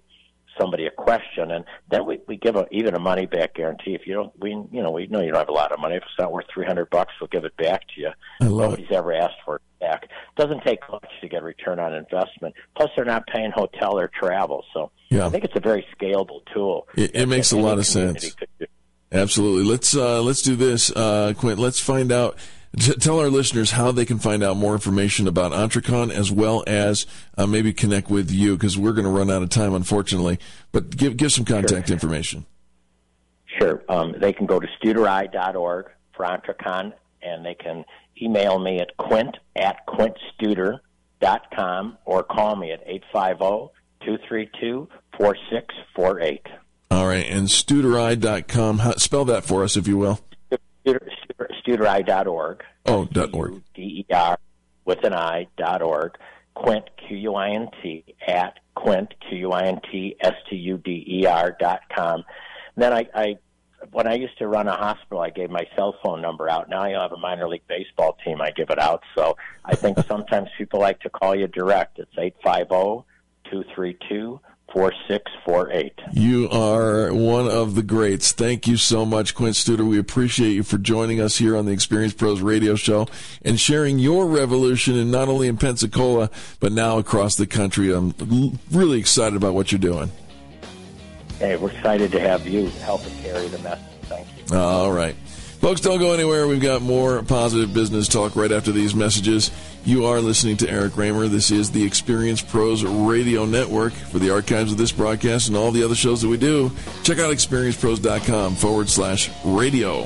somebody a question, and then we, we give a, even a money back guarantee. If you don't, we you know we know you don't have a lot of money. If it's not worth three hundred bucks, we'll give it back to you. Nobody's it. ever asked for it back. It doesn't take much to get a return on investment. Plus, they're not paying hotel or travel, so yeah. I think it's a very scalable tool. It, it makes a lot of sense. Absolutely. Let's uh, let's do this, uh, Quint. Let's find out. T- tell our listeners how they can find out more information about Entrecon, as well as uh, maybe connect with you, because we're going to run out of time, unfortunately. But give give some contact sure. information. Sure. Um, they can go to studeri dot org for Entrecon, and they can email me at quint at quint studer dot com or call me at eight five zero, two three two, four six four eight. All right, and studeri dot com. How, spell that for us, if you will. studeri dot org. Oh, dot org. D E R with an I, dot org. Quint, Q U I N T, at Quint, Q U I N T, S T U D E R dot com. And then I, I, when I used to run a hospital, I gave my cell phone number out. Now I have a minor league baseball team, I give it out. So I think sometimes people like to call you direct. It's eight five zero, two three two, four six four eight. You are one of the greats. Thank you so much, Quint Studer. We appreciate you for joining us here on the Experience Pros radio show and sharing your revolution, and not only in Pensacola, but now across the country. I'm really excited about what you're doing. Hey, we're excited to have you helping carry the message. Thank you. All right. Folks, don't go anywhere. We've got more positive business talk right after these messages. You are listening to Eric Raymer. This is the Experience Pros Radio Network. For the archives of this broadcast and all the other shows that we do, check out experiencepros.com forward slash radio.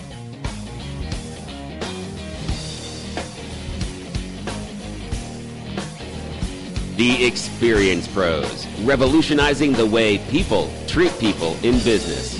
The Experience Pros, revolutionizing the way people treat people in business.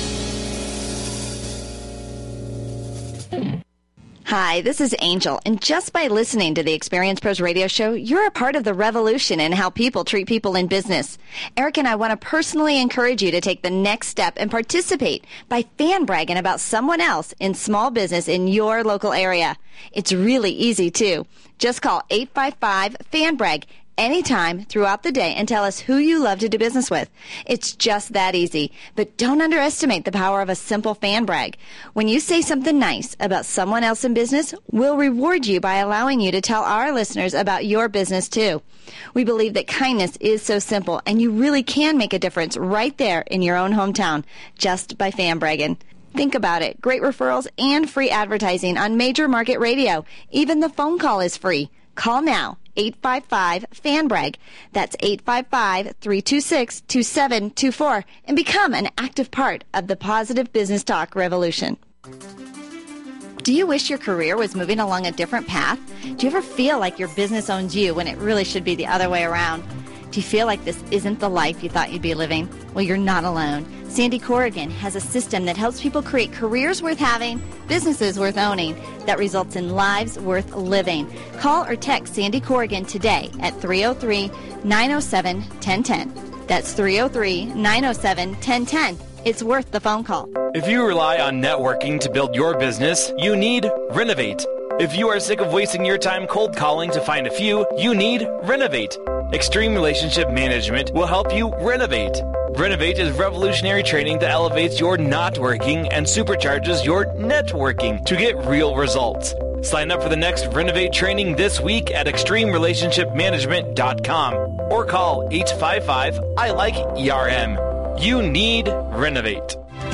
Hi, this is Angel, and just by listening to the Experience Pros radio show, you're a part of the revolution in how people treat people in business. Eric and I want to personally encourage you to take the next step and participate by fan bragging about someone else in small business in your local area. It's really easy, too. Just call eight five five, fan brag anytime throughout the day and tell us who you love to do business with. It's just that easy. But don't underestimate the power of a simple fan brag. When you say something nice about someone else in business, we'll reward you by allowing you to tell our listeners about your business too. We believe that kindness is so simple, and you really can make a difference right there in your own hometown just by fan bragging. Think about it. Great referrals and free advertising on major market radio. Even the phone call is free. Call now, eight five five, fan brag. That's eight five five, three two six, two seven two four, and become an active part of the positive business talk revolution. Do you wish your career was moving along a different path? Do you ever feel like your business owns you when it really should be the other way around? Do you feel like this isn't the life you thought you'd be living? Well, you're not alone. Sandy Corrigan has a system that helps people create careers worth having, businesses worth owning, that results in lives worth living. Call or text Sandy Corrigan today at three oh three, nine oh seven, one oh one oh. That's three oh three, nine oh seven, one oh one oh. It's worth the phone call. If you rely on networking to build your business, you need Renovate. If you are sick of wasting your time cold calling to find a few, you need Renovate. Extreme Relationship Management will help you renovate. Renovate is revolutionary training that elevates your not working and supercharges your networking to get real results. Sign up for the next Renovate training this week at extreme relationship management dot com or call eight five five, I like E R M. You need Renovate.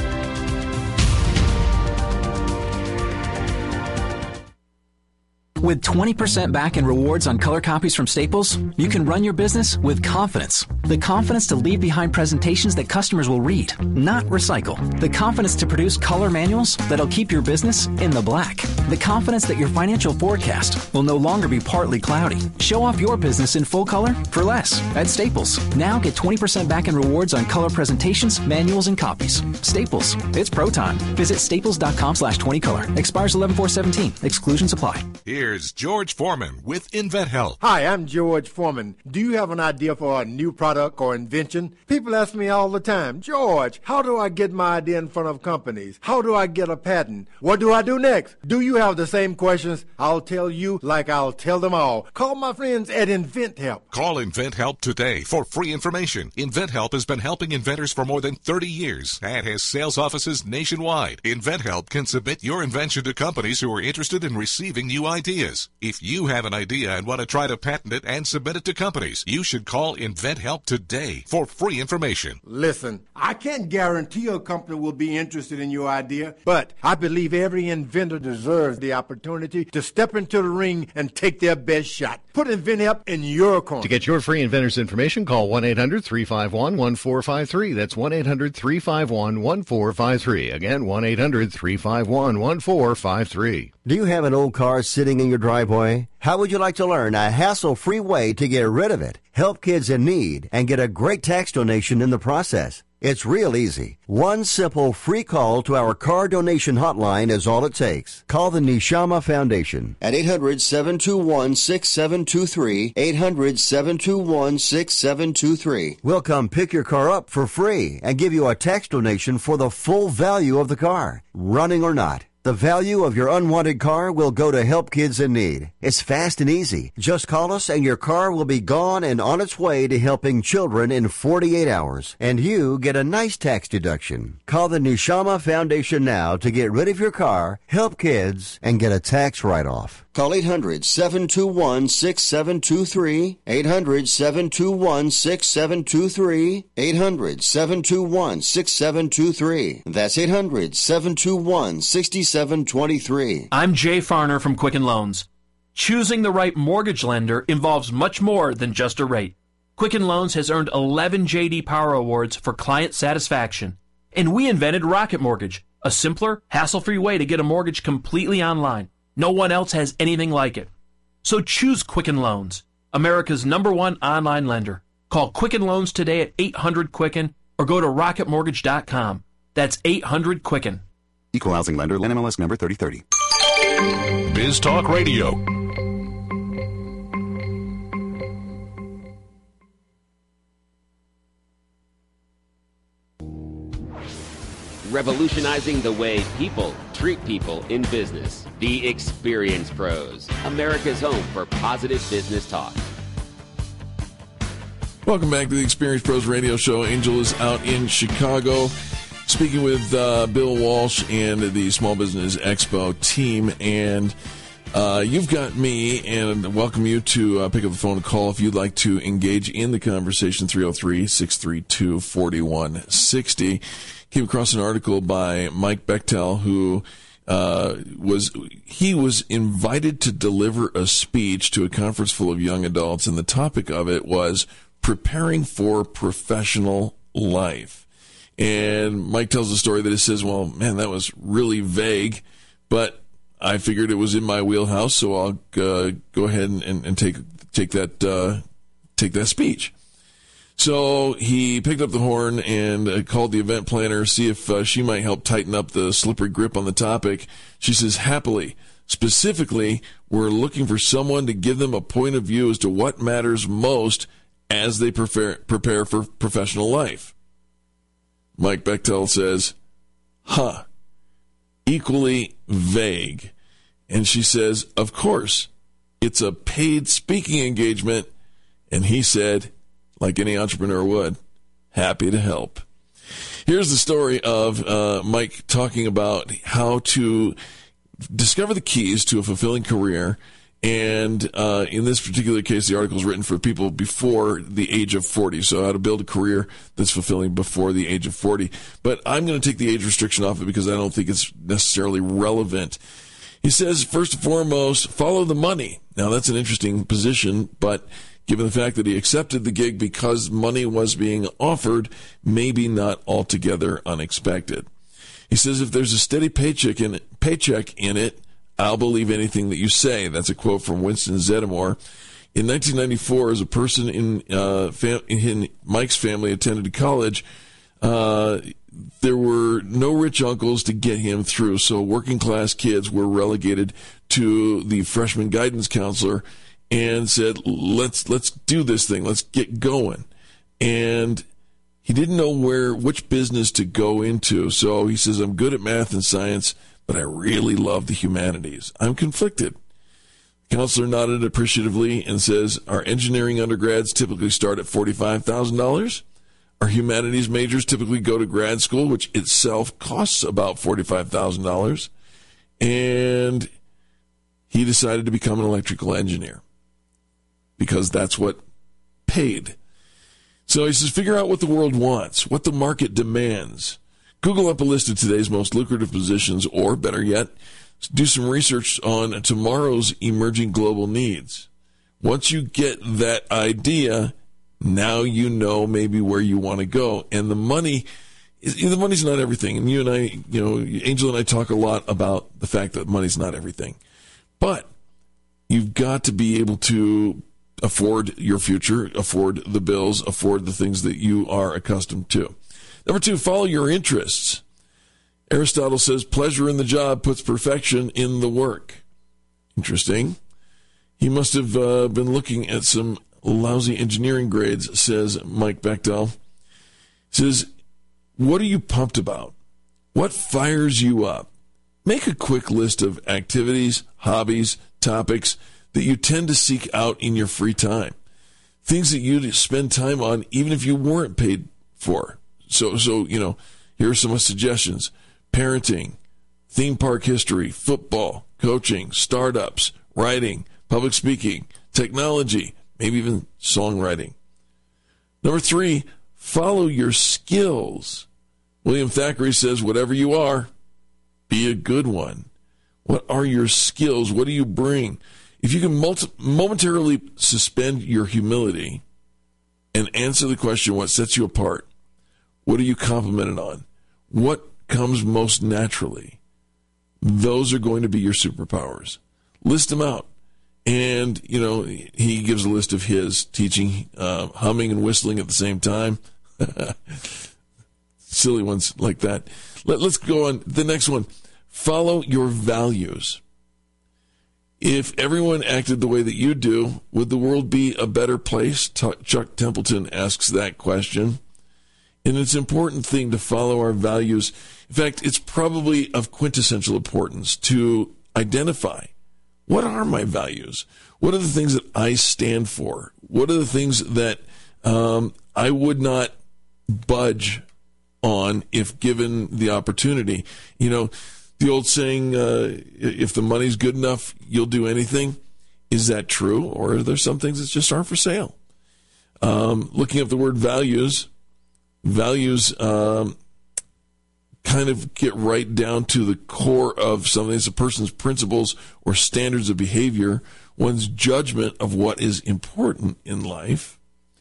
With twenty percent back in rewards on color copies from Staples, you can run your business with confidence. The confidence to leave behind presentations that customers will read, not recycle. The confidence to produce color manuals that'll keep your business in the black. The confidence that your financial forecast will no longer be partly cloudy. Show off your business in full color for less at Staples. Now get twenty percent back in rewards on color presentations, manuals, and copies. Staples. It's pro time. Visit staples dot com slash twenty color. Expires eleven four seventeen. Exclusions apply. Here here's George Foreman with InventHelp. Hi, I'm George Foreman. Do you have an idea for a new product or invention? People ask me all the time, George, how do I get my idea in front of companies? How do I get a patent? What do I do next? Do you have the same questions? I'll tell you like I'll tell them all. Call my friends at InventHelp. Call InventHelp today for free information. InventHelp has been helping inventors for more than thirty years and has sales offices nationwide. InventHelp can submit your invention to companies who are interested in receiving new ideas. If you have an idea and want to try to patent it and submit it to companies, you should call InventHelp today for free information. Listen, I can't guarantee a company will be interested in your idea, but I believe every inventor deserves the opportunity to step into the ring and take their best shot. Put InventHelp in your corner. To get your free inventor's information, call one eight hundred three five one one four five three. That's one eight hundred three five one one four five three. Again, one eight hundred three five one one four five three. Do you have an old car sitting in your driveway? How would you like to learn a hassle-free way to get rid of it, help kids in need, and get a great tax donation in the process? It's real easy. One simple free call to our car donation hotline is all it takes. Call the Neshama Foundation at eight hundred seven two one six seven two three, eight hundred seven two one six seven two three. We'll come pick your car up for free and give you a tax donation for the full value of the car, running or not. The value of your unwanted car will go to help kids in need. It's fast and easy. Just call us and your car will be gone and on its way to helping children in forty-eight hours. And you get a nice tax deduction. Call the Neshama Foundation now to get rid of your car, help kids, and get a tax write-off. Call eight hundred seven two one six seven two three, eight hundred seven two one six seven two three, eight hundred seven two one six seven two three. That's eight hundred seven two one six seven two three. I'm Jay Farner from Quicken Loans. Choosing the right mortgage lender involves much more than just a rate. Quicken Loans has earned eleven J D Power Awards for client satisfaction. And we invented Rocket Mortgage, a simpler, hassle-free way to get a mortgage completely online. No one else has anything like it. So choose Quicken Loans, America's number one online lender. Call Quicken Loans today at eight hundred Quicken or go to rocket mortgage dot com. That's eight hundred Quicken. Equal housing lender, N M L S number thirty thirty. Biz Talk Radio. Revolutionizing the way people treat people in business. The Experience Pros, America's home for positive business talk. Welcome back to the Experience Pros Radio Show. Angel is out in Chicago speaking with uh, Bill Walsh and the Small Business Expo team. And uh, you've got me, and welcome you to uh, pick up the phone and call if you'd like to engage in the conversation. Three oh three, six three two, four one six oh. Came across an article by Mike Bechtel, who uh, was he was invited to deliver a speech to a conference full of young adults, and the topic of it was preparing for professional life. And Mike tells a story that he says, well, man, that was really vague, but I figured it was in my wheelhouse, so I'll uh, go ahead and, and, and take take that uh, take that speech. So he picked up the horn and uh, called the event planner, see if uh, she might help tighten up the slippery grip on the topic. She says, happily. Specifically, we're looking for someone to give them a point of view as to what matters most as they prepare, prepare for professional life. Mike Bechtel says, huh, equally vague. And she says, of course, it's a paid speaking engagement. And he said, like any entrepreneur would, happy to help. Here's the story of uh, Mike talking about how to discover the keys to a fulfilling career. And uh, in this particular case, the article is written for people before the age of forty. So how to build a career that's fulfilling before the age of forty. But I'm going to take the age restriction off it because I don't think it's necessarily relevant. He says, first and foremost, follow the money. Now, that's an interesting position, but given the fact that he accepted the gig because money was being offered, maybe not altogether unexpected. He says, if there's a steady paycheck in it, paycheck in it, I'll believe anything that you say. That's a quote from Winston Zeddemore. In nineteen ninety-four, as a person in, uh, fam- in Mike's family attended college, uh, there were no rich uncles to get him through, so working class kids were relegated to the freshman guidance counselor and said, let's let's do this thing, let's get going. And he didn't know where which business to go into, so he says, I'm good at math and science, but I really love the humanities. I'm conflicted. The counselor nodded appreciatively and says, our engineering undergrads typically start at forty-five thousand dollars. Our humanities majors typically go to grad school, which itself costs about forty-five thousand dollars. And he decided to become an electrical engineer because that's what paid. So he says, figure out what the world wants, what the market demands. Google up a list of today's most lucrative positions, or better yet, do some research on tomorrow's emerging global needs. Once you get that idea, now you know maybe where you want to go. And the money, the money's not everything. And you and I, you know, Angel and I talk a lot about the fact that money's not everything. But you've got to be able to afford your future, afford the bills, afford the things that you are accustomed to. Number two, follow your interests. Aristotle says pleasure in the job puts perfection in the work. Interesting. He must have uh, been looking at some lousy engineering grades, says Mike Bechtel. He says, what are you pumped about? What fires you up? Make a quick list of activities, hobbies, topics that you tend to seek out in your free time. Things that you spend time on even if you weren't paid for. So, so you know, here are some suggestions. Parenting, theme park history, football, coaching, startups, writing, public speaking, technology, maybe even songwriting. Number three, follow your skills. William Thackeray says, whatever you are, be a good one. What are your skills? What do you bring? If you can multi- momentarily suspend your humility and answer the question, what sets you apart? What are you complimented on? What comes most naturally? Those are going to be your superpowers. List them out. And, you know, he gives a list of his teaching, uh, humming and whistling at the same time. Silly ones like that. Let, let's go on. The next one. Follow your values. If everyone acted the way that you do, would the world be a better place? Chuck Templeton asks that question. And it's an important thing to follow our values. In fact, it's probably of quintessential importance to identify, what are my values? What are the things that I stand for? What are the things that um, I would not budge on if given the opportunity? You know, the old saying, uh, if the money's good enough, you'll do anything. Is that true? Or are there some things that just aren't for sale? Um, looking up the word values, Values um, kind of get right down to the core of something. It's a person's principles or standards of behavior, one's judgment of what is important in life.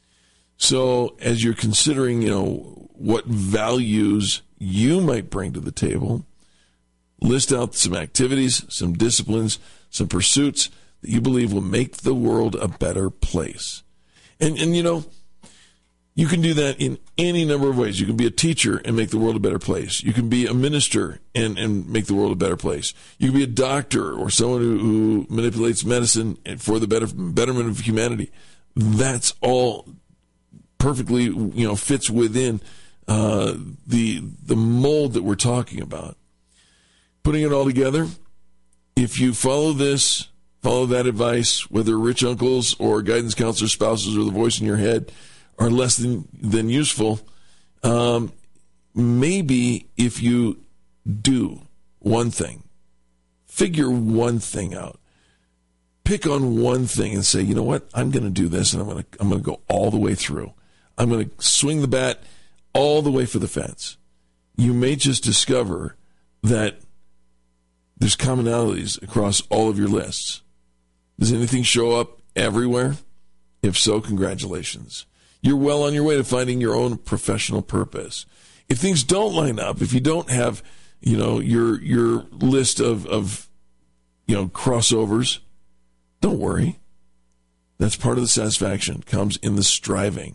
So as you're considering, you know, what values you might bring to the table, list out some activities, some disciplines, some pursuits that you believe will make the world a better place. And, and you know, you can do that in any number of ways. You can be a teacher and make the world a better place. You can be a minister and, and make the world a better place. You can be a doctor or someone who, who manipulates medicine for the better, betterment of humanity. That's all perfectly, you know, fits within uh, the the mold that we're talking about. Putting it all together, if you follow this, follow that advice, whether rich uncles or guidance counselors, spouses, or the voice in your head are less than, than useful, um, maybe if you do one thing, figure one thing out, pick on one thing and say, you know what, I'm going to do this and I'm going to I'm going to go all the way through. I'm going to swing the bat all the way for the fence. You may just discover that there's commonalities across all of your lists. Does anything show up everywhere? If so, congratulations. You're well on your way to finding your own professional purpose. If things don't line up, if you don't have, you know, your your list of, of you know, crossovers, don't worry. That's part of the satisfaction. Comes in the striving.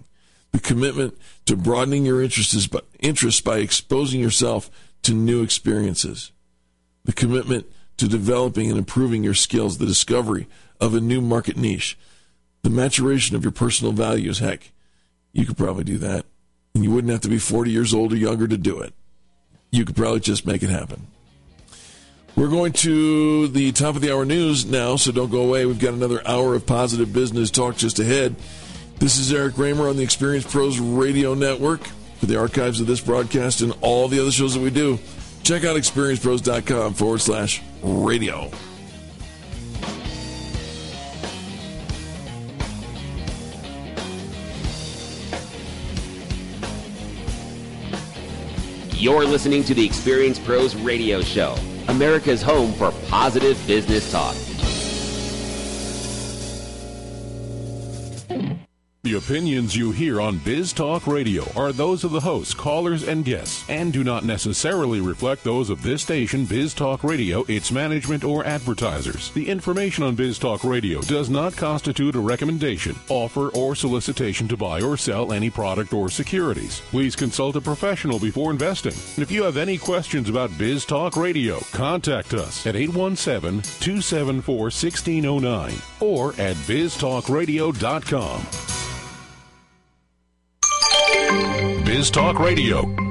The commitment to broadening your interests by, interests by exposing yourself to new experiences. The commitment to developing and improving your skills. The discovery of a new market niche. The maturation of your personal values. Heck, you could probably do that. And you wouldn't have to be forty years old or younger to do it. You could probably just make it happen. We're going to the top of the hour news now, so don't go away. We've got another hour of positive business talk just ahead. This is Eric Raymer on the Experience Pros Radio Network. For the archives of this broadcast and all the other shows that we do, check out experiencepros.com forward slash radio. You're listening to the Experience Pros Radio Show, America's home for positive business talk. The opinions you hear on Biz Talk Radio are those of the hosts, callers, and guests, and do not necessarily reflect those of this station, Biz Talk Radio, its management, or advertisers. The information on Biz Talk Radio does not constitute a recommendation, offer, or solicitation to buy or sell any product or securities. Please consult a professional before investing. And if you have any questions about Biz Talk Radio, contact us at eight one seven, two seven four, one six zero nine or at biz talk radio dot com. Biz Talk Radio,